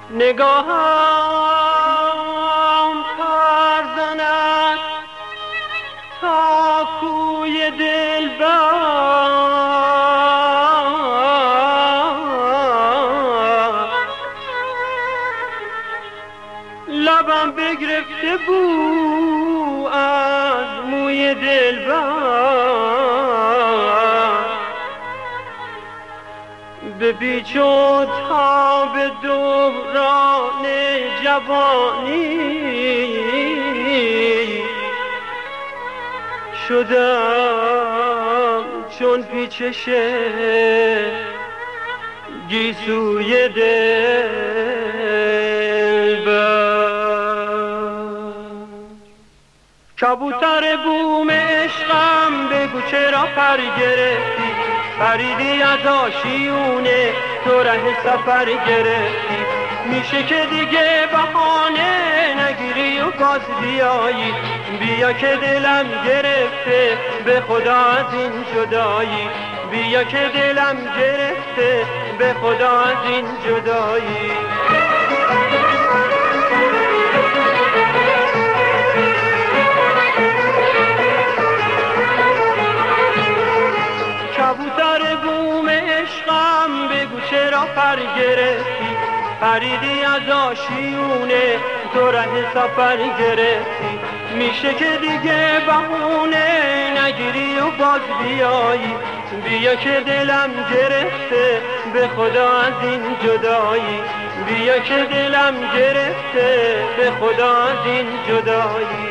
نگاهم پر زند تا کوی دلبر، لبم بگرفته بو از موی دلبر، به پیچ و تاب دوران جوانی شدم چون پیچش گیسوی دلبر. کبوتر بوم عشقم بگو چرا پر گرفتی، پریدی از آشیونه تو ره سفر گرفتی. میشه که دیگه بهانه نگیری و باز بیایی، بیا که دلم گرفته به خدا از این جدایی، بیا که دلم گرفته به خدا از این جدایی. کبوتر بوم عشقم بگو چرا پر گرفتی، پریدی از آشیونه تو ره سفر گرفتی. میشه که دیگه بهونه نگیری و باز بیایی، بیا که دلم گرفته به خدا از این جدایی، بیا که دلم گرفته به خدا از این جدایی.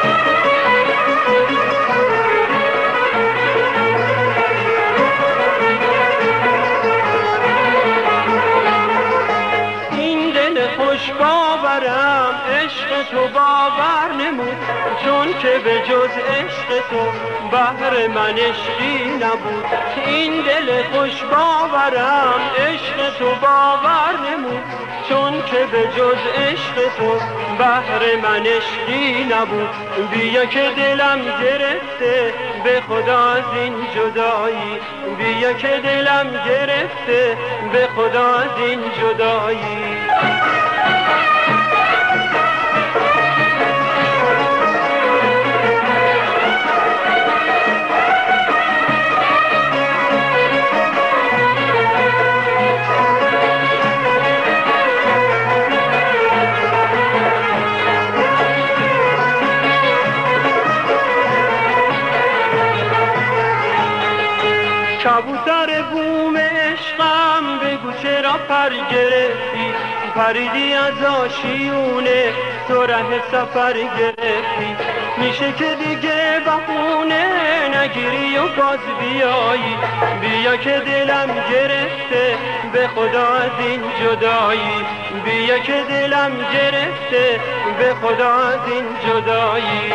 خوش باورم عشق تو باور نمود، چون که به جز عشق تو بهر من عشقی نبود. این دل خوش باورم عشق تو باور نمود، چون که به جز عشق تو بهر من عشقی نبود. بیا که دلم گرفته به خدا از این جدایی، بیا که دلم گرفته به خدا از این جدایی. کبوتر بوم عشقم بگو چرا پر گرفتی، پریدی از آشیونه تو ره سفر گرفتی. میشه که دیگه بهونه نگیری و باز بیایی، بیا که دلم گرفته به خدا از این جدایی، بیا که دلم گرفته به خدا از این جدایی.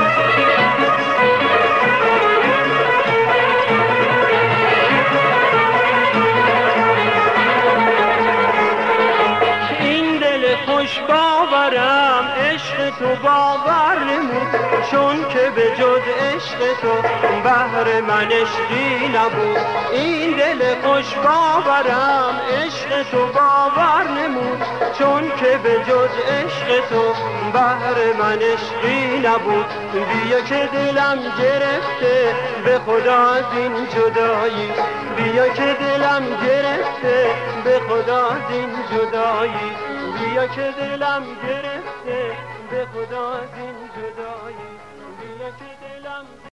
خوش باورم عشق تو باور نمود، چون که به جز عشق تو بهر من عشقی نبود. این دل خوش باورم عشق تو باور نمود، چون که به جز عشق تو بهر من عشقی نبود. بیا که دلم گرفته به خدا از این جدایی، بیا که دلم گرفته به خدا از این جدایی، بیا که دلم گرفته به خدا از این جدایی، بیا که دلم